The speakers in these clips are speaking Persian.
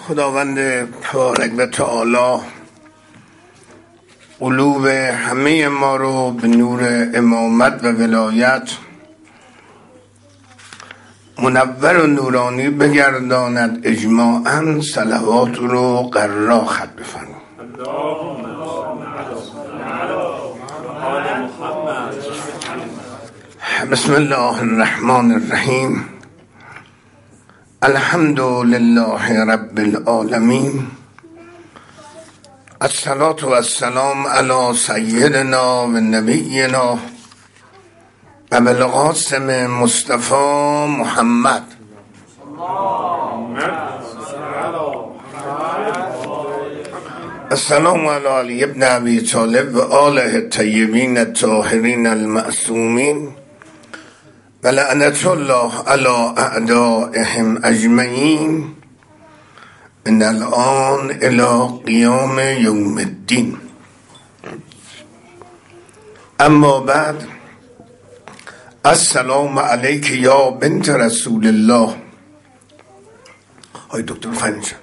خداوند تبارک و تعالی قلوب همه ما رو به نور امامت و ولایت منور و نورانی بگرداند. اجماعاً صلوات رو قرار خط بفرمایید. بسم الله الرحمن الرحیم. الحمد لله رب العالمین. الصلاة و السلام علی سیدنا و نبینا و بالقاسم مصطفی محمد. السلام علی علی ابن ابی طالب و آله الطیبین الطاهرین المعصومین و لعنت الله علی اعدائهم اجمعین من الان الی قیام یوم الدین. اما بعد، السلام علیک یا بنت رسول الله. آی دکتر فنجان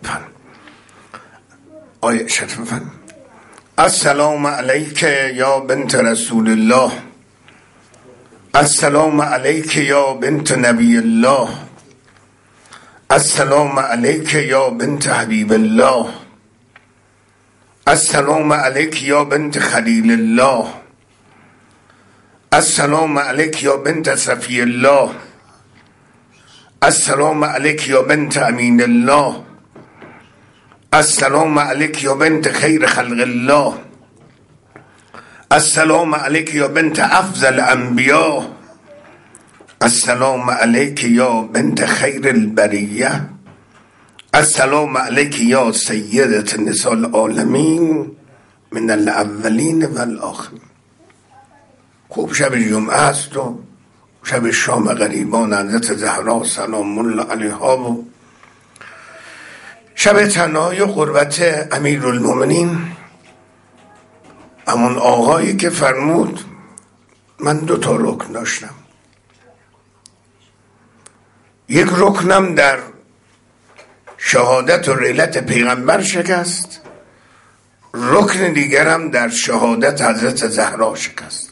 آی شرف فن. السلام علیک یا بنت رسول الله. السلام علیک یا بنت نبی الله. السلام علیک یا بنت حبیب الله. السلام علیک یا بنت خلیل الله. السلام علیک یا بنت صفی الله. السلام علیک یا بنت امین الله. السلام علیک یا بنت خیر خلق الله. السلام علیک یا بنت افضل انبیاء. السلام علیک یا بنت خیر البریه. السلام علیک یا سیدة نساء العالمین من الاولین و الاخرین. خوب شب جمعه است و شب شام غریبان حضرت زهرا سلام الله علیها و شب تنهایی و غربت امیرالمومنین. همون آقایی که فرمود من 2 رکن داشتم. یک رکنم در شهادت و رحلت پیغمبر شکست، رکن دیگرم در شهادت حضرت زهرا شکست.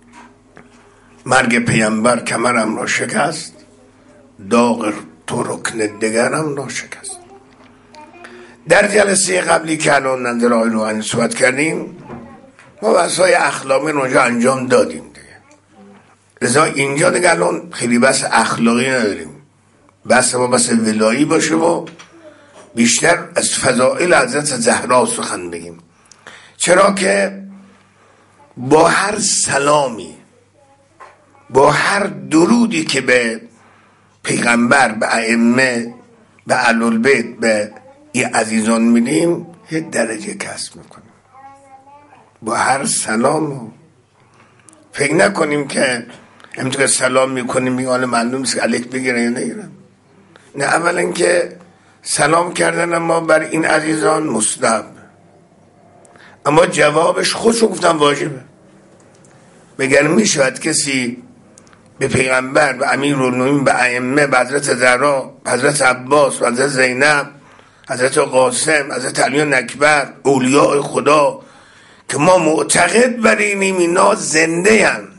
مرگ پیغمبر کمرم را شکست، داغ 2 رکن دیگرم را شکست. در جلسه قبلی که الان نظر آقای روحانی صحبت کردیم، ما بحث‌های اخلاقی رو اونجا انجام دادیم دیگه. لذا اینجا دیگه الان خیلی بحث اخلاقی نداریم. بحث ما بحث ولایی باشه و بیشتر از فضائل حضرت زهرا سخن بگیم. چرا که با هر سلامی، با هر درودی که به پیغمبر، به ائمه، به اهل‌البیت، به این عزیزان میدیم، یه درجه کسب میکنیم. با هر سلام فکر نکنیم که همینطور که سلام میکنیم میگه حالا معلوم نیست که علیک بگیرن یا نگیرن. نه، اولا که سلام کردن ما بر این عزیزان مستحب، اما جوابش خودشو گفتم واجبه. مگر میشود کسی به پیغمبر، به امیرالمومنین، به ائمه، به حضرت زهرا، حضرت عباس، حضرت زینب، حضرت قاسم، حضرت علی اکبر، اولیاء خدا که ما معتقد بر اینیم اینا زنده هن،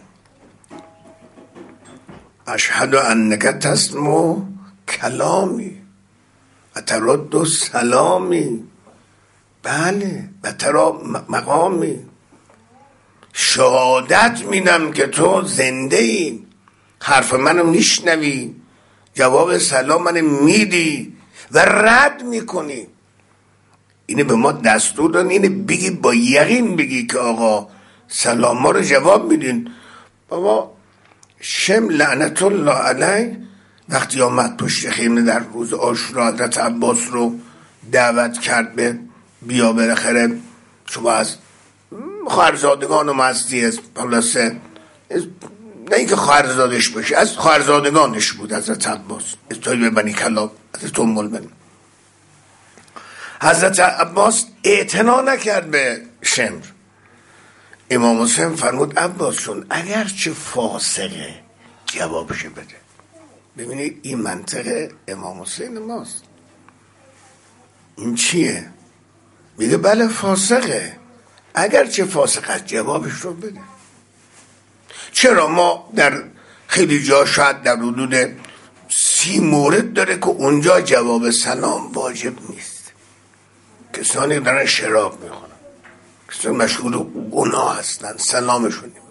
اشهد انک تسمع کلامی و ترد سلامی، بله، و ترا مقامی، شهادت میدم که تو زنده ای، حرف منو میشنوی، جواب سلام منو میدی و رد میکنی. اینه به ما دستور دادن، اینه بگی، با یقین بگی که آقا سلام ما رو جواب میدین. بابا شم لعنت الله علیه وقتی آمد پشت خیمه در روز عاشورا حضرت عباس رو دعوت کرد به بیا بالاخره شما از خواهرزادگان و مستی است، خلاصه نه اینکه خواهرزادش باشه، از خواهرزادگانش بود حضرت عباس، استایل بنی کلاب، حضرت ام المؤمنین. حضرت عباس اعتنا نکرد به شمر. امام حسین فرمود عباسشون اگر چه فاسقه جوابش بده. ببینید این منطقه امام حسین ماست. این چیه؟ میگه بله فاسقه. اگرچه فاسق است جوابش رو بده. چرا ما در خیلی جا شاید در حدود 30 مورد داره که اونجا جواب سلام واجب نیست. کسانی دارن شراب میخورن، کسانی مشغول گناه هستن، سلامشون نمیکنن.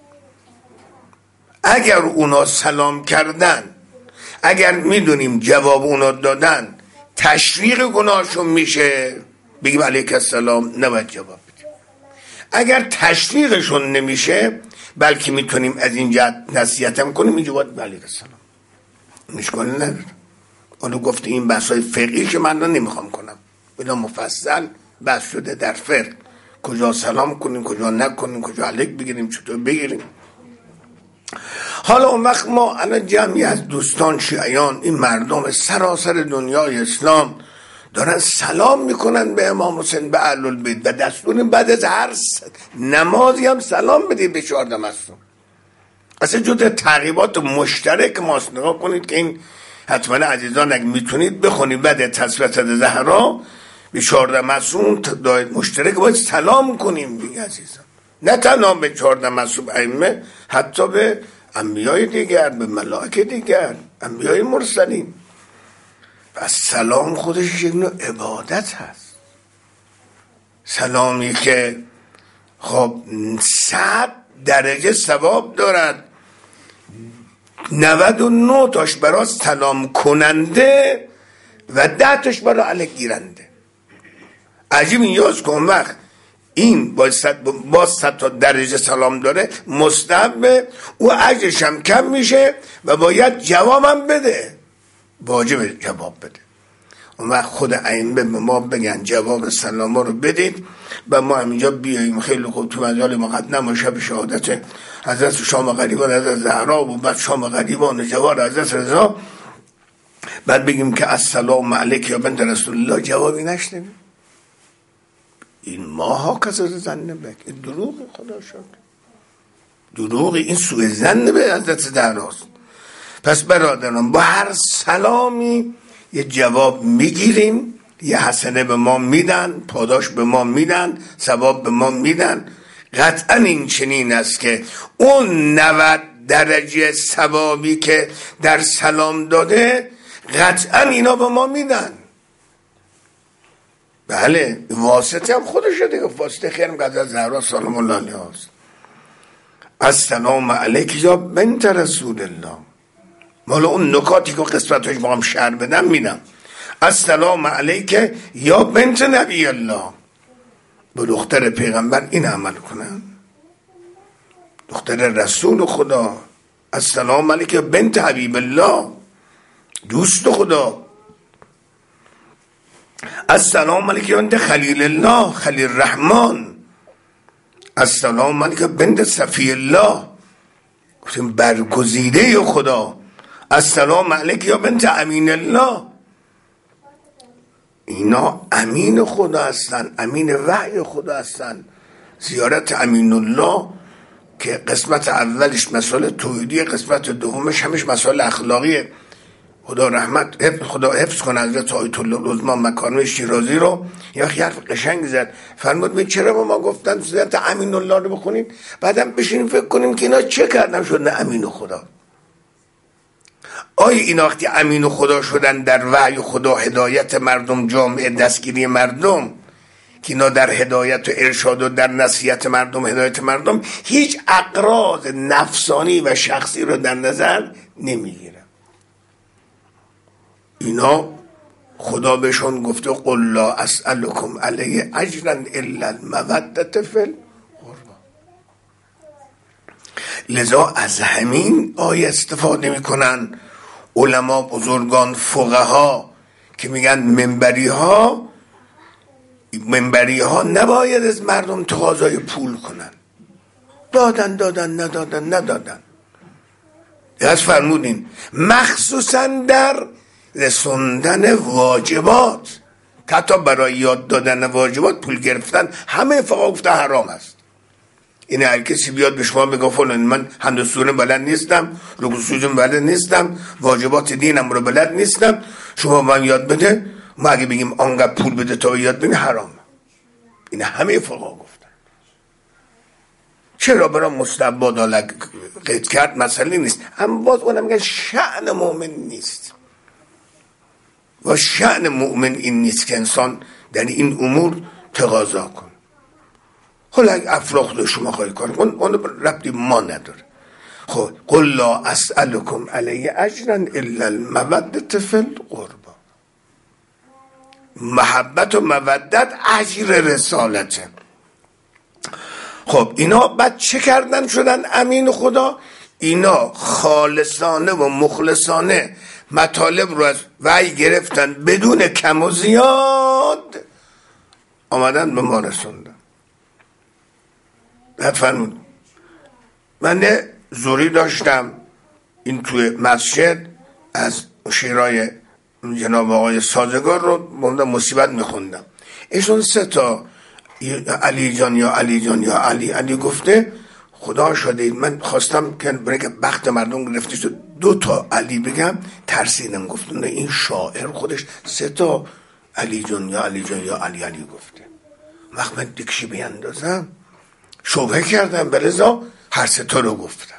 اگر اونا سلام کردن، اگر میدونیم جواب اونا دادن تشویق گناهشون میشه، بگیم علیک السلام، نباید جواب بدیم. اگر تشویقشون نمیشه بلکه میتونیم از این جهت نصیحتم کنیم، اینجا باید علیک السلام، مشکلی نداره. اونو گفته این بحثای فقهی که من رو نمیخوام کنم، اینا مفصل بحث شده در فقه، کجا سلام کنیم، کجا نکنیم، کجا علیک بگیریم، چطور بگیریم. حالا اون وقت ما الان جمعی از دوستان شیعیان، این مردم سراسر دنیای اسلام دارن سلام میکنن به امام حسین، به اهل البیت، و دستور بعد از هر نمازی هم سلام بدید به 14 معصوم. اصلا جزء تعقیبات مشترک ماست. نگاه کنید که این حتما عزیزان اگه میتونید بخونید بعد تصویت زهرا به 14 معصوم مشترک باید سلام کنیم دیگه عزیزان. نه تنها به 14 معصوم ائمه، حتی به انبیای دیگر، به ملائکه دیگر، انبیای مرسلین. پس سلام خودش یک نوع عبادت هست. سلامی که خب 100 درجه ثواب دارد، 99 تاش برای سلام کننده و 10 تاش برای علیک گیرنده. عجیب این یاز کن وقت این با 100 تا درجه سلام داره، مستحبه، او اجرش هم کم میشه و باید جوابم بده، واجب جواب بده. اون وقت خود ائمه به ما بگن جواب سلام رو بدید و ما همینجا بیاییم خیلی خوب تو مجال مقدم و شب شهادت حضرت شام غریبان حضرت زهرا و بعد شام غریبان جوار حضرت رضا، بعد بگیم که السلام علیک یا بنت رسول الله، جوابی نشنویم. این ماها کسر زنه بک، این دروغ خدا شد، دروغ، این سوء زن به حضرت زهراست. پس برادران با هر سلامی یه جواب میگیریم، یه حسنه به ما میدن، پاداش به ما میدن، ثواب به ما میدن. قطعا این چنین است که اون 90 درجه ثوابی که در سلام داده قطعا اینا به ما میدن. بله واسطه هم خودشه دیگه، واسطه خیرم که حضرت زهرا سلام الله علیها است. السلام علیک یا بنت رسول الله. حالا اون نکاتی که قسمتش با هم شرح بدم میدم. السلام علیک یا بنت نبی الله. به دختر پیغمبر این عمل کنن، دختر رسول خدا. السلام علیک یا بنت حبیب الله، دوست خدا. السلام علیک یا بنت خلیل الله، خلیل الرحمن. السلام علیک یا بنت صفی الله، گفتیم برگزیده خدا. السلام علیک یا بنت امین الله. اینا امین خدا هستن، امین وحی خدا هستن. زیارت امین الله که قسمت اولش مسائل توحیدی، قسمت دومش همش مسائل اخلاقیه. خدا رحمت، خدا حفظ کنه حضرت آیت الله العظما مکارم شیرازی رو. یه وقت حرف قشنگ زد، فرمود چرا به ما گفتن زیارت امین الله رو بخونید، بعدم بشینیم فکر کنیم که اینا چه کردن شد نه امین خدا. آیا این وقتی امین خدا شدن در وحی خدا، هدایت مردم، جامعه، دستگیری مردم، که اینا در هدایت و ارشاد و در نصیحت مردم، هدایت مردم، هیچ اغراض نفسانی و شخصی رو در نظر نمیگیرن. اینا خدا بهشون گفته قل لا اسألکم علیه اجرا الا المودة فی القربى. لذا از همین آیه استفاده میکنن علما، بزرگان، فقها که میگن منبری ها نباید از مردم تقاضای پول کنن. دادن ندادن. از فرمودین مخصوصا در رسوندن واجبات، که حتی برای یاد دادن واجبات پول گرفتن همه فقها گفته حرام است. این هر کسی بیاد به شما بگه فلان من حمد سوره بلد نیستم، رکوع سجود بلد نیستم، واجبات دینم رو بلد نیستم، شما من یاد بده، ما اگه بگیم آنقدر پول بده تا یاد بگیم حرامه. این همه فقها گفتن. چرا برای مستباد قید کرد مسئله نیست، اما باز اونم میگن شأن مؤمن نیست و شأن مؤمن این نیست که انسان در این امور تقاضا کن. حالا اگه افراخ شما خواهی کن اون ربطی ما نداره. خب قل لا اسألكم علیه اجرا الا المودة فی القربى. محبت و مودت اجر رسالته. خب اینا بعد چه کردن شدن امین خدا؟ اینا خالصانه و مخلصانه مطالب رو از وحی گرفتن، بدون کم و زیاد آمدن به ما رسوندن. فرمود من زوری داشتم این توی مسجد از شیرای جناب آقای سازگار رو بوندم مصیبت میخوندم. ایشون 3 تا علی جان یا علی جان یا علی گفته. خدا شده من خواستم که برای که بخت مردم گرفته شد 2 تا علی بگم، ترسیدم. گفتم این شاعر خودش 3 تا علی جان یا علی جان یا علی گفته. وقت من دکشی بیندازم شبهه کردم، بلذا هر 3 تا رو گفتم.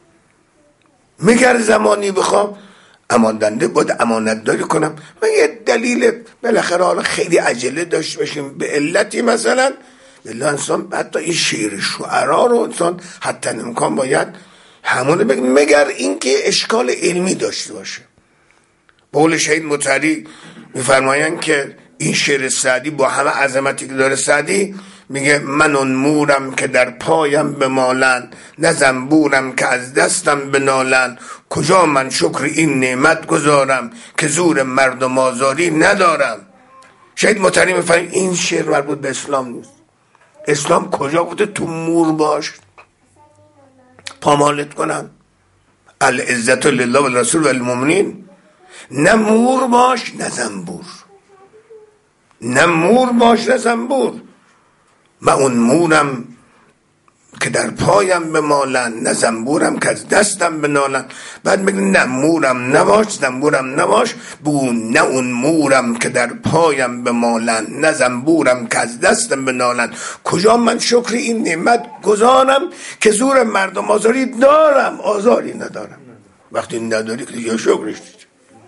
مگر زمانی بخوام اماندنده باید امانت داری کنم، من یه دلیل بالاخره حالا خیلی عجله داشت باشیم به علتی مثلا بله انسان حتی این شعر شعرا رو انسان حتی امکان باید همونه بگم، مگر اینکه اشکال علمی داشته باشه. بقول شهید مطهری میفرمایند که این شعر سعدی با همه عظمتی که داره سعدی میگه من اون مورم که در پایم بمالن، نه زنبورم که از دستم بنالن، کجا من شکر این نعمت گذارم که زور مردم آزاری ندارم. شاید مطهری میفرماید این شعر مربوط به اسلام نیست. اسلام کجا گفته تو مور باش پامالت کنم؟ العزت لله و الرسول و المؤمنین. نه مور باش نه زنبور، نه مور باش نه زنبور. من اون مورم که در پایم بمالن، نه زنبورم که از دستم بنالن. بعد میگه نه مورم نباش زنبورم نباش، بگو نه اون مورم که در پایم بمالن، نه زنبورم که از دستم بنالن، کجا من شکر این نعمت گذارم که زور مردم آزاری دارم. آزاری ندارم. وقتی نداری که دیگه شکرش دید.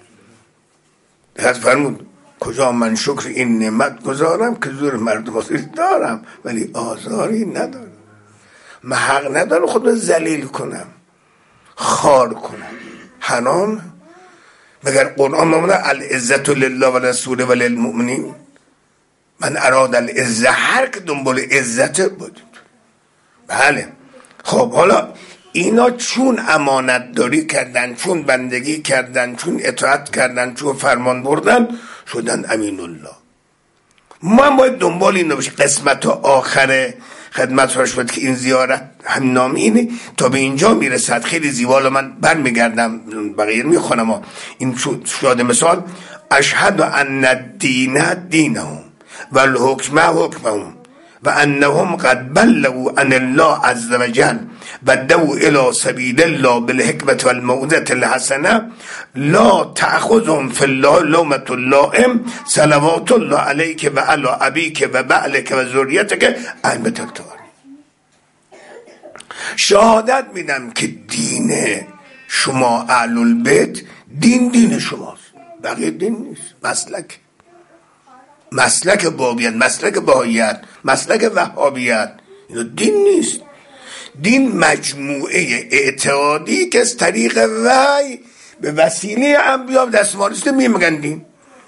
فرمود کجا من شکر این نعمت گذارم که زور مردم آزاری دارم ولی آزاری ندارم. من حق ندارم خود رو ذلیل کنم، خار کنم. حرام. مگر قرآن مامونه العزت لله و رسول و للمؤمنین. من اراد العزت، هر که دنبال عزت بود. بله. خب حالا اینا چون امانت داری کردن، چون بندگی کردن، چون اطاعت کردن، چون فرمان بردن، شدن امین الله. ما باید دنبال این نباشه. قسمت آخر خدمت را شد که این زیارت هم نام اینه تا به اینجا میرسد. خیلی زیبا. من برمیگردم بقیه میخونم. این شده مثال اشهد ان الدین دینهم و الحکم حکمهم و انهم قد بلغوا عن الله عز وجل و دعوا الى سبیل الله بالحکمت والموعظة الحسنه لا تأخذهم في الله لومة اللائم صلوات الله علیک و علی ابیک و بعلک و ذریتک ائمة الطاهرین. شهادت میدم که دین شما اهل البیت دین شماست، بقیه دین نیست. مسلک بابیت، مسلک بهاییت، مسلک وهابیت، اینا دین نیست. دین مجموعه اعتقادی که از طریق وحی به وسیله انبیا دستمالیسته میگن دین.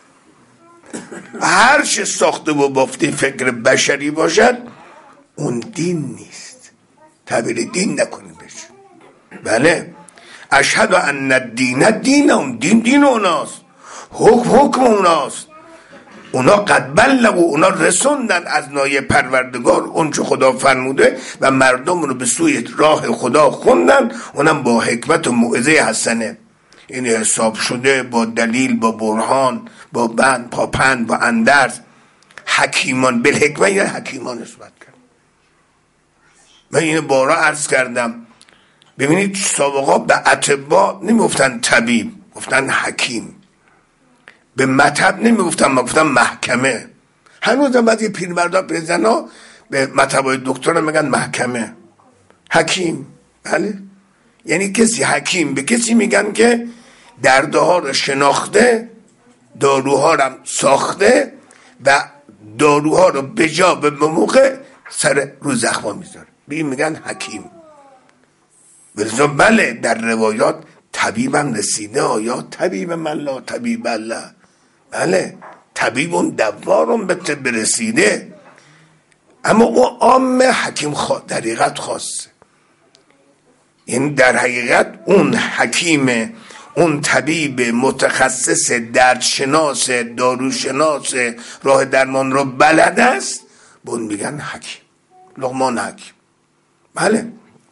هر چه ساخته و بافته فکر بشری باشد اون دین نیست. تعبیر دین نکنیم بشه. بله اشهد ان الدین دینهم، دین اوناست، حکم اوناست. اونا قد بلغوا، اونا رسوندن از نای پروردگار اون چه خدا فرموده و مردم رو به سوی راه خدا خوندن، اونم با حکمت و موعظه حسنه. این حساب شده با دلیل، با برهان، با بند، با پند، با اندرز. حکیمان بالحکمه، یعنی حکیمان نسبت کرد. من اینو بارا عرض کردم. ببینید سابقا به اطباء نمیگفتن طبیب، گفتن حکیم. به مطب نمیگفتم، ما گفتم محکمه. هنوز هم بعضی پیرمردا پیرزنا به مطبای دکتر میگن محکمه، حکیم. بله، یعنی کسی حکیم به کسی میگن که دردها رو شناخته، داروها رو ساخته و داروها رو به جا به موقع سر رو زخما میذاره، به این میگن حکیم. ولذا بله در روایات طبیبم رسیده، آیا طبیب من لا طبیب الله. بله، طبیبون دوارون به طب رسیده، اما او عام حکیم دریقت خاصه. یعنی در حقیقت اون حکیم، اون طبیب متخصص دردشناس، داروشناس، راه درمان رو بلد است، به اون میگن حکیم، لقمان حکیم. بله.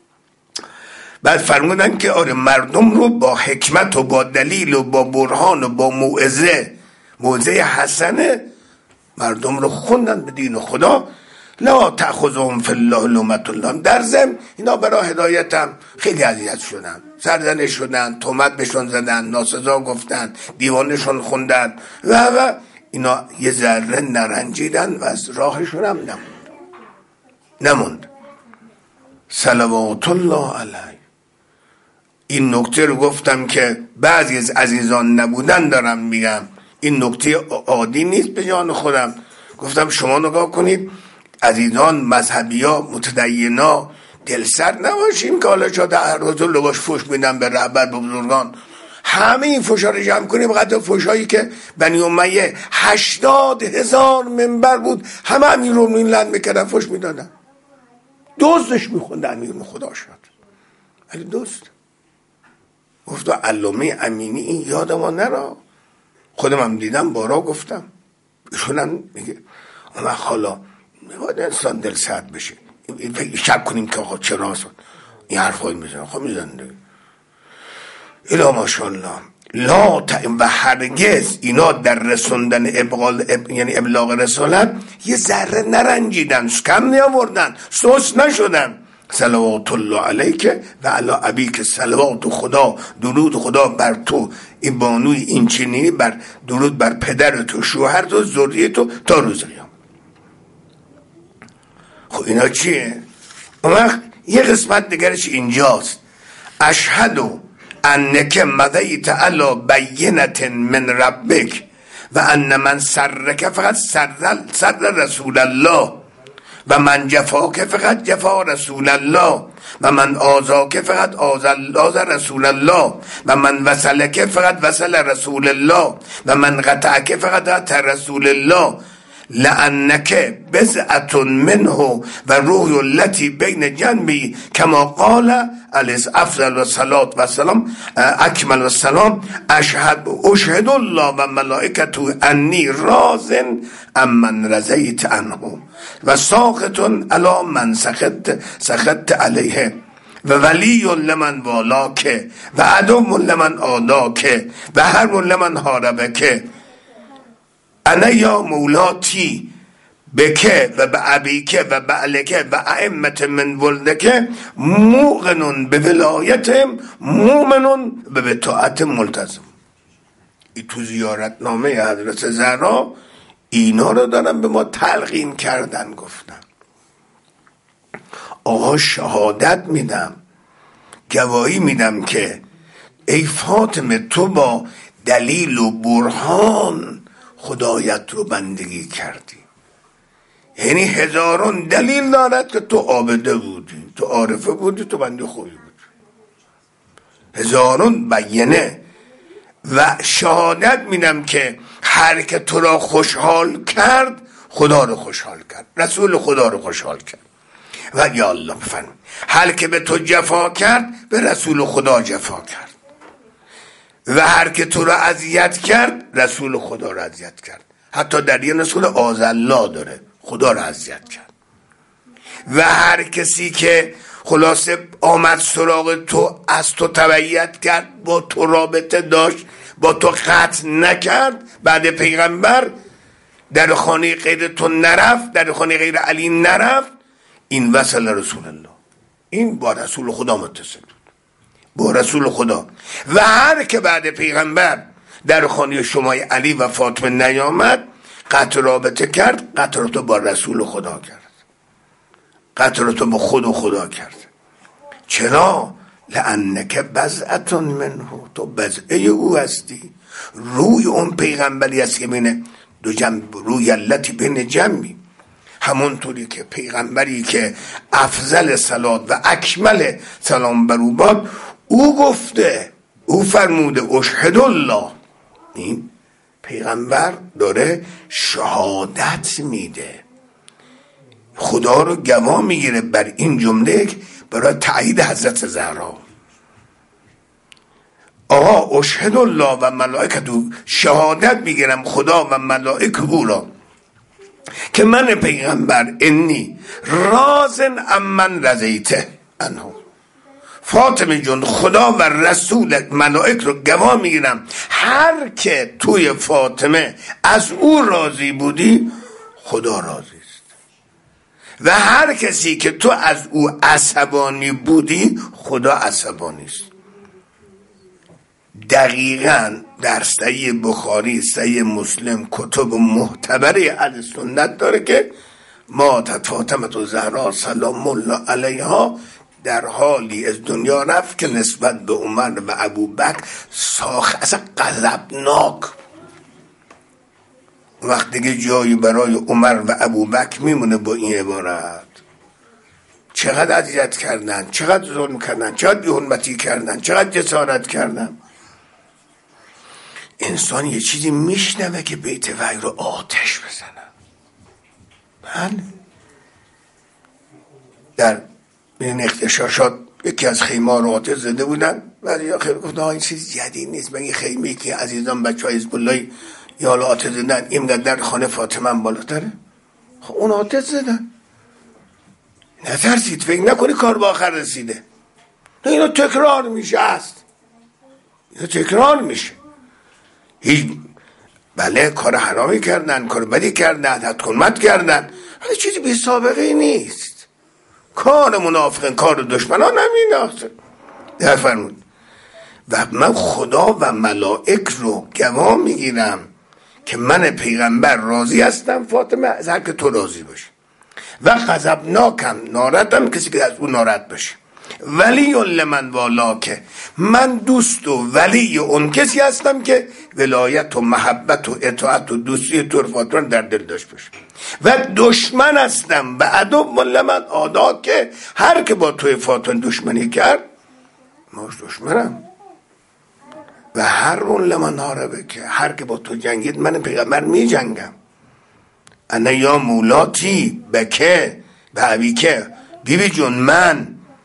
بعد فرمودن که آره مردم رو با حکمت و با دلیل و با برهان و با موعظه حسنه مردم رو خوندن به دین خدا. لا تأخذهم فی الله لومة لائم. در ضمن اینا برای هدایتم خیلی اذیت شدن، سرزنش شدن، تهمت بهشون زدن، ناسزا گفتن، دیوانشون خوندن و اینا یه ذره نرنجیدن و از راهشون هم نموند. صلوات الله علیه. این نکته رو گفتم که بعضی از عزیزان نبودن دارم میگم، این نکته عادی نیست به جان خودم. گفتم شما نگاه کنید، عزیزان مذهبیا، متدینا، دلسر نباشیم که حالا شده هر روز لباش فوش میدن به رهبر، به بزرگان. همه این فوشا رو جمع کنیم، قدر فوشایی که بنی امیه 80,000 منبر بود، همه امیرالمومنین لعن میکردن، فوش میدادن، دزدش میخوندن، امیرالمومنین خدا شد. ولی دوست گفت علامه امینی این یاد ما نرا، خودم هم دیدم بارا گفتم، ایشونم میگه اما حالا میباید انسان دل سرد بشه، شک کنیم که آقا چرا این حرفایی میزنن، خب میزنده الا ماشاءالله. و هرگز اینا در رسوندن یعنی ابلاغ رسالت یه ذره نرنجیدن، کم نیاوردن، سوس نشدن. صلوات الله علیک و علی ابیک. صلوات خدا، درود خدا بر تو این بانوی این چنینی، بر درود بر پدر تو، شوهر تو، ذریه تو تا روز قیامت. خب اینا چیه؟ اون وقت یه قسمت دیگرش اینجاست. اشهدو انک مضیت علی بینة من ربک و ان من سرک فقط سر رسول الله و من جفاک فقط جفا رسول الله و من آذاک فقط آذا رسول الله و من وصلک فقط وصل رسول الله و من قطعک فقط قطع رسول الله لأنک بضعة منه و روح التي بین جنبی کما قال علیه افضل الصلاة و السلام اکمل السلام اشهد الله و ملائکته انی راض عمن رضیت عنه و ساخط علی من سخطت علیه و ولی لمن والاک و عدو لمن عاداک و حرب لمن حاربک. انا یا مولاتی بکه و به ابیکه و بعلکه و ائمت من ولدکه موقنون به ولایتهم مومنون به بطاعت ملتزم. ای تو زیارتنامه حضرت زهرا اینا رو دارن به ما تلقین کردن، گفتن آقا شهادت میدم، گواهی میدم که ای فاطمه تو با دلیل و برهان خدایت رو بندگی کردی. یعنی هزاران دلیل دارد که تو عابده بودی، تو عارفه بودی، تو بنده خوبی بودی، هزاران بیانه. و شهادت میدم که هر که تو را خوشحال کرد خدا رو خوشحال کرد، رسول خدا رو خوشحال کرد. و یا الله بفرمایید هر که به تو جفا کرد به رسول خدا جفا کرد و هر که تو را اذیت کرد رسول خدا را اذیت کرد. حتی در یه رسول آزالله داره، خدا را اذیت کرد. و هر کسی که خلاصه آمد سراغ تو، از تو تبعیت کرد، با تو رابطه داشت، با تو قطع نکرد، بعد پیغمبر در خانه غیر تو نرفت، در خانه غیر علی نرفت، این وصل رسول الله، این با رسول خدا متصل بود، با رسول خدا. و هر که بعد پیغمبر در خانه شما علی و فاطمه نیامد، قطع رابطه کرد، قطع رابطه با رسول خدا کرد، قطع رابطه با خود و خدا کرد. چرا؟ لانک بضعة منه، تو بضعه او هستی، روی اون پیغمبری است که بین دو جنب، روی علتی بین جنبی. همونطوری که پیغمبری که افضل صلات و اکمل سلام بر او باد، او گفته، او فرموده اشهد الله. این پیغمبر داره شهادت میده، خدا رو گواه میگیره بر این جمله برای تایید حضرت زهرا. آقا اشهد الله و ملائکته، شهادت میگیرم خدا و ملائکه او را که من پیغمبر انی رازن امن رضیته عنه. فاطمه جون، خدا و رسول ملائک رو گواه میگیرم هر که توی فاطمه از او راضی بودی خدا راضی است، و هر کسی که تو از او عصبانی بودی خدا عصبانی است. دقیقاً در صحیح بخاری، صحیح مسلم، کتب معتبر اهل سنت داره که ماتت فاطمه زهرا سلام الله علیها در حالی از دنیا رفت که نسبت به عمر و ابوبکر اصلا غضبناک. وقتی دیگه جایی برای عمر و ابوبکر میمونه با این عبارت: چقدر اذیت کردن، چقدر ظلم کردن، چقدر بی‌حرمتی کردن، چقدر جسارت کردن. انسان یه چیزی میشنوه که بیت وحی رو آتش بزنن. بله، در این اغتشاشات یکی از خیمه رو آتش زده بودن، بعد آخر گفتن این چیز جدید نیست، من این خیمه که عزیزان بچهای حزب الله یا حالا آتش زدن اینقدر در خانه فاطمه بالاتره، خب اون آتش زدن، نترسید، فکر نکنی کار به آخر رسیده. اینو تکرار میشه، است اینو تکرار میشه. بله کار حرامی کردن، کار بدی کردن، حدخلمت کردن، ولی چیزی بی سابقه ای نیست. کار منافقین، کار دشمنان همین است. در فرمود و من خدا و ملائک رو گواه میگیرم که من پیغمبر راضی هستم فاطمه از هر که تو راضی باشی، و غضبناکم، ناراحتم کسی که از اون ناراحت باشه. ولی لمن والا، که من دوست و ولی اون کسی هستم که ولایت و محبت و اطاعت و دوستی تو فاطمه در دل داشت باشه، و دشمن هستم و عدو لمن عادا، که هر که با توی فاطمه دشمنی کرد ماش دشمنم، و هر اون لمن هاربه، که هر که با تو جنگید من پیغمبر می جنگم. انا یا مولاتی بکه به عبیکه، بیبی جون من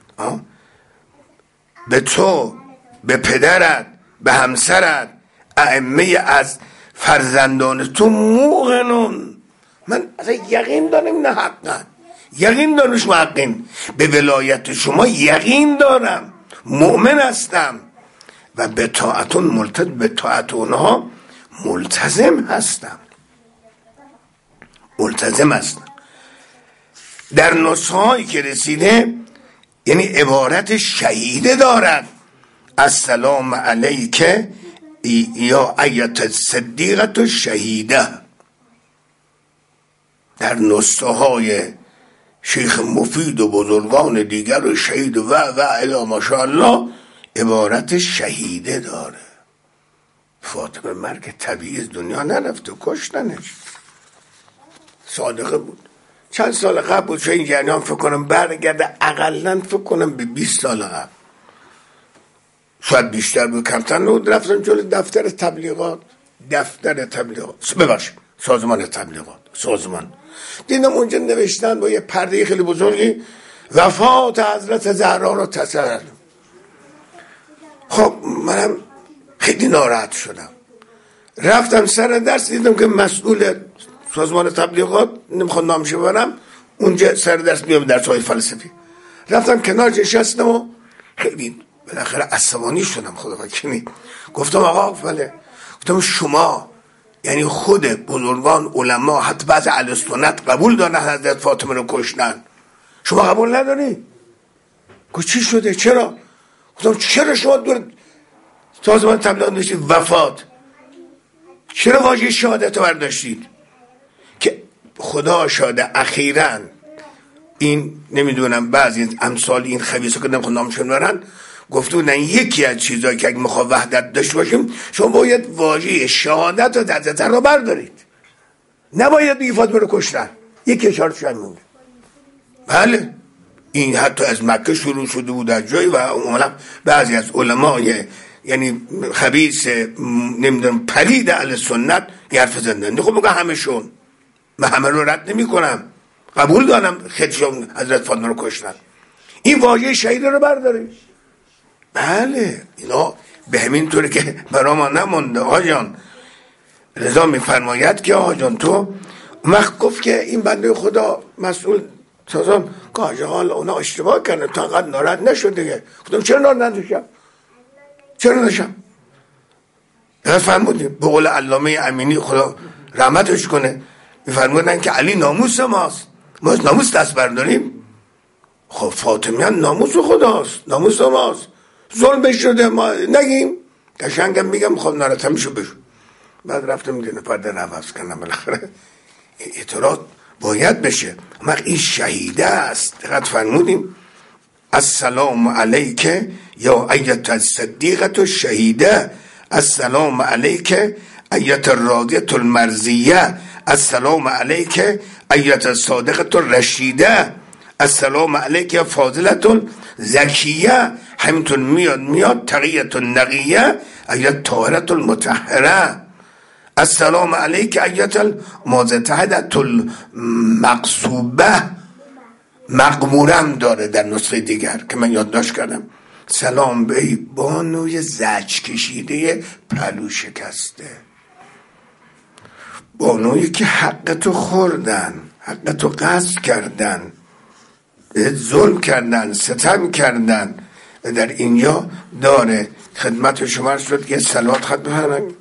به تو، به پدرت، به همسرت، ائمه از فرزندان تو موقنون، من اصلا یقین دارم نه حقا، یقین دارم شما حقین، به ولایت شما یقین دارم، مؤمن هستم، و به طاعتون ملتزم، به طاعت اونها ملتزم هستم، ملتزم هستم. در نسخه‌هایی که رسیده یعنی عبارت شهیده دارد: السلام علیک یا ایت صدیقه شهیده. در نسخه های شیخ مفید و بزرگان دیگر و شهید و الی ماشاءالله عبارت شهیده داره. فاطمه مرگ طبیعی از دنیا نرفته، کشتنش، صادقه بود. چند سال قبل بود، این جریان فکر کنم برگرده، اقلن فکر کنم به 20 سال قبل، شاید بیشتر بود. کمتر بود. رفتم جلوی دفتر تبلیغات، ببخشید سازمان تبلیغات، سازمان، دیدم اونجا نوشتن با یه پرده خیلی بزرگی وفات حضرت زهرا رو تسلل. خب منم خیلی ناراحت شدم، رفتم سر درس، دیدم که مسئول سازمان تبلیغات، نمیخوام نامشو ببرم، اونجا سر درس میام درس‌های فلسفی، رفتم کنار نشستم و خیلی بالاخره عصبانی شدم. خدا وکیلی گفتم آقا فله، گفتم شما یعنی خود بزرگان علما حتی بعض اهل سنت قبول دارن حضرت فاطمه رو کشتن، شما قبول نداری؟ گفت چی شده؟ چرا؟ گفتم چرا شما دور سازمان تبلیغات نوشتید وفات؟ چرا واژه شهادت رو برداشتید؟ که خدا شاده اخیراً این نمیدونم بعضی امثال این خبیثا که نمیخوام نامشون برن گفته بودن یکی از چیزایی که اگه میخواد وحدت داشته باشیم شما باید واژه شهادت و تزتر رو بردارید، نباید بگی فاطمه رو کشتن. یکی اشاره شاید مونده. بله این حتی از مکه شروع شده بود از جایی و بعضی از علمای یعنی خبیث نمیدونم پلید اهل سنت حرف زدن. خب میگه همشون، من همه رو رد نمی کنم، قبول دارم خودشون حضرت فاطمه رو کشتن. این واژه شهید رو بردارید. بله اینا به همین طوری که برای ما نمونده. آجان رضا میفرماید که آجان تو وقت گفت که این بنده خدا مسئول سازان که آجان اونا اشتباه کنه تا قد ناراحت نشد دیگه. گفتم چرا ناراحت نشم؟ چرا نشم؟ از فرمودیم به قول علامه امینی خدا رحمتش کنه میفرمودن که علی ناموس ماست، ما از ناموس دست برداریم. خب فاطمیان ناموس خداست، ناموس ماست، ظلم بش شده ما نگیم. قشنگم میگم خب ناراحتم شو بشو. بعد رفتم دیگه پرده نفس کردم. بالاخره اعتراض باید بشه. اما این شهیده است. دقت فرمودیم السلام علیک یا ایت الصدیقه الشهیده، السلام علیک ایت الراضیه المرضیه، السلام علیک ایت الصادقه الرشیده، السلام علیک فاضله زکیه. همینطور میاد تقیه نقیه ایت طاهره المطهره، السلام علیک ایت المازتهده المقصوبه. مقمورم داره در نسخه دیگر که من یادداشت کردم. سلام به ای بانوی زج کشیده پلو شکسته، بانویی که حقتو خوردن، حقتو غصب کردن، ظلم کردن، ستم کردن. در اینجا داره خدمت شما شد که صلوات خط بفرمایید.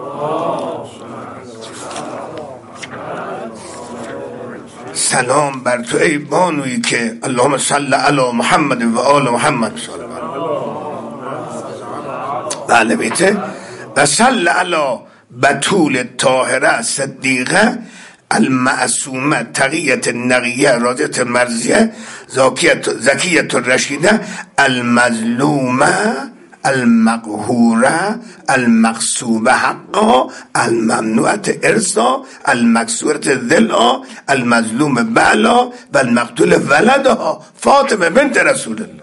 سلام بر تو ای بانویی که اللهم صل علی محمد و آل محمد بله بیته و صل علی بتول طاهره صدیقه المعصومه تقیه نقیه راضیه مرضیه زکیه الرشیده المظلومه المقهوره المغصوبه حقا الممنوعه ارثا المکسوره ذلها المظلوم بعلا و المقتول ولدها فاطمه بنت رسول الله.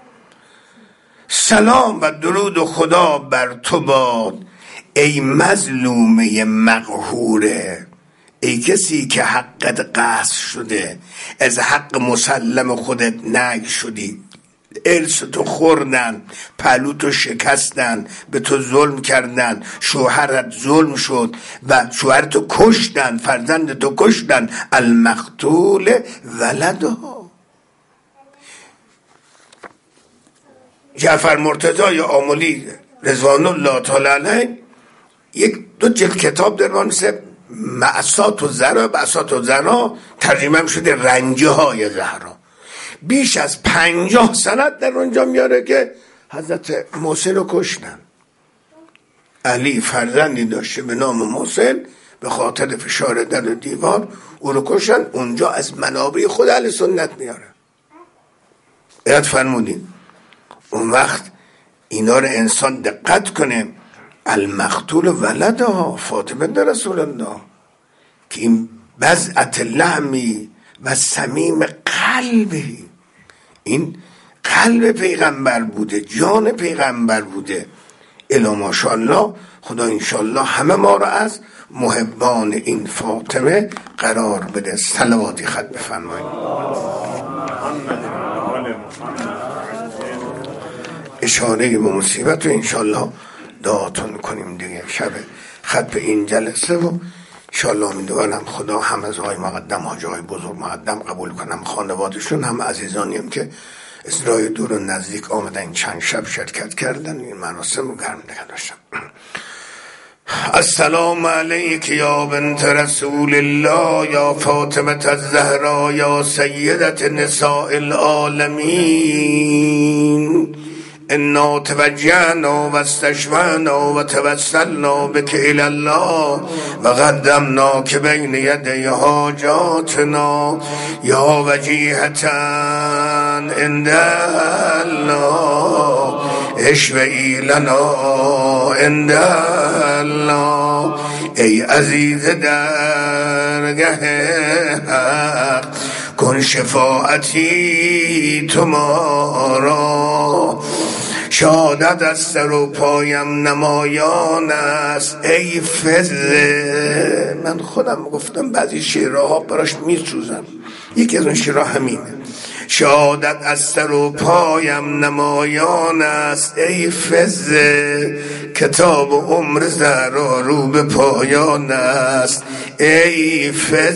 سلام و درود خدا بر تو باد ای مظلومه مقهوره، ای کسی که حقت قصد شده، از حق مسلم خودت نگ شدی، ارث تو خوردن، پلو تو شکستن، به تو ظلم کردن، شوهرت ظلم شد و شوهرتو کشتن، فرزند تو کشتن، المقتول ولدها. جعفر مرتضی آملی رضوان الله تعالی علیه یک دو جلد کتاب در مثل مأسات و زهرا، بأسات و زهرا ترجمه هم شده رنجه های زهرا. بیش از 50 سند در اونجا میاره که حضرت محسن رو کشتن. علی فرزندی داشته به نام محسن، به خاطر فشار در دیوار او رو کشتن. اونجا از منابع خود اهل سنت میاره. باید فرمودین اون وقت اینا رو انسان دقت کنه. المقتول ولدها فاطمه در رسول الله که این بضعت لحمی و صمیم قلبی، این قلب پیغمبر بوده، جان پیغمبر بوده. الا ماشاءالله خدا انشاءالله همه ما را از محبان این فاطمه قرار بده. صلواتی خط بفرمایید. اشاره به مصیبت رو انشاءالله دعاتون کنیم دیگه شب خط این جلسه و انشاءالله امیدوارم خدا هم از آقای مقدم حاجی های بزرگ مقدم قبول کنم، خانوادشون هم عزیزانیم که از راه دور و نزدیک آمدن چند شب شرکت کردن این مراسم رو گرم نگه داشتم. السلام علیک یا بنت رسول الله یا فاطمه الزهرا یا سیدت نساء العالمین انا توجهنا و استشفعنا و توسلنا بک الی الله و قدمناک بین یدی حاجاتنا یا وجیهة عند الله اشفعی لنا عند الله. ای عزیز درگه حق کن شفاعتی تو ما را، شادت از سر و پایم نمایان است ای فضله. من خودم گفتم بعضی شعرها براش میسوزم، یکی از اون شعرها همینه. شادت از سر و پایم نمایان است ای فضله، کتاب عمر زهرا رو به پایان است ای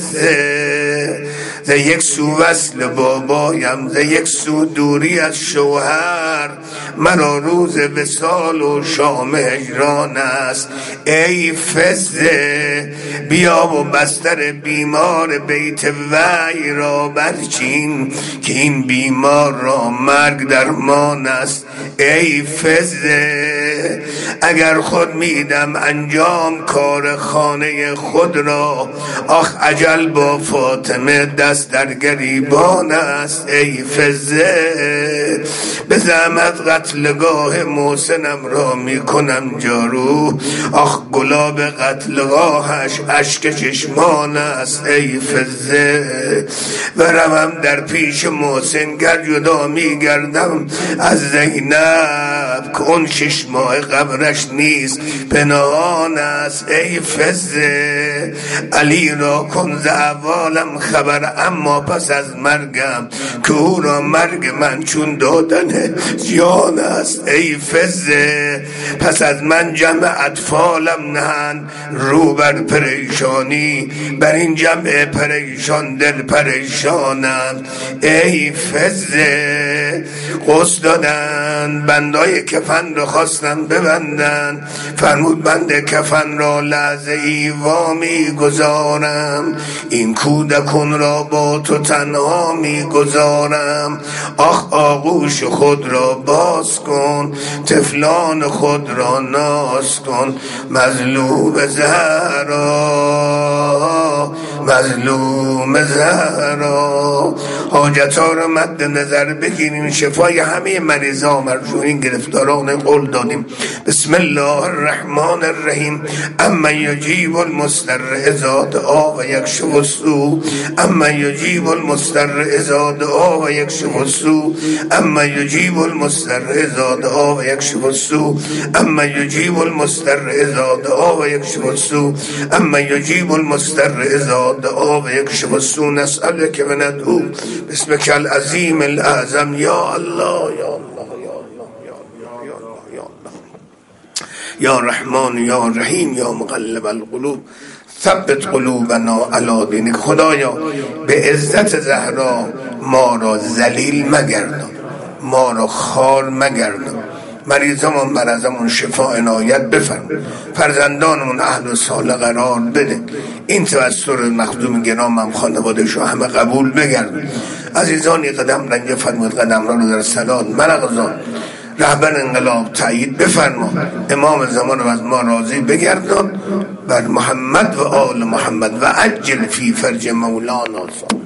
فضله. ز یک سو وصل بابایم، ز یک سو دوری از شوهر، مرا روز وصال و شام هجران است ای فضله. بیا و بستر بیمار بیت وی را برچین که این بیمار را مرگ درمان است ای فضله. اگر خود میدم انجام کار خانه خود را، آخ اجل با فاطمه دست در گریبان است ای فضله. به زحمت قتلگاه محسنم را میکنم جارو، آخ گلاب قتلگاهش اشک چشمان است ای فضله. و روم در پیش محسن گر جدا میگردم از زینب، که اون 6 ماه قبرش نیست پنهان است ای فضله. علی را کن ز احوالم خبر، اما پس از مرگم که او را مرگ من چون دادن جان است ای فضله. پس از من جمع اطفالم نهند رو بر پریشانی، بر این جمع پریشان دل پریشانم ای فضله. قصد دادن بندای کفن را خواستن ببندن، فرمود بند کفن را لحظه ای وامی گذارم، این کودکون را با تو تنها می گذارم. آخ آغوش خود را باز کن، طفلان خود را ناز کن، مظلوم زهرا، مظلوم زهرا. حاجت ها رو مد نظر بگیریم، شفای همه مریضا مرجوین گرفتاران قول دادیم. بسم الله الرحمن الرحیم. اما یجیب المضطر اذا دعا و یکشف السوء، اما یجیب المضطر اذا دعا و یکشف السوء، اما یجیب المضطر اذا دعا و یکشف السوء، اما یجیب المضطر اذا دعا و یکشف السوء، اما یجیب المضطر اذا دعا و یکشف السوء. نسألک و ندعو باسمک العظیم الاعظم یا الله یا الله یا الله یا الله یا الله یا رحمان یا رحیم یا مقلب القلوب ثبت قلوبنا علی دینک. خدایا به عزت زهرا ما را ذلیل مگردان، ما را خار مگردان، مریضمون مرضمون شفا عنایت بفرما، فرزندانمون اهل و صالح قرار بده، این توسل مخدوم گرامم خانواده‌شو همه قبول بگردون. عزیزانی قدم رنگ فرمود، قدم را در صلات مرغزان رهبر انقلاب تایید بفرما، امام زمان رو از ما راضی بگردان، بر محمد و آل محمد و عجل فی فرج مولانا.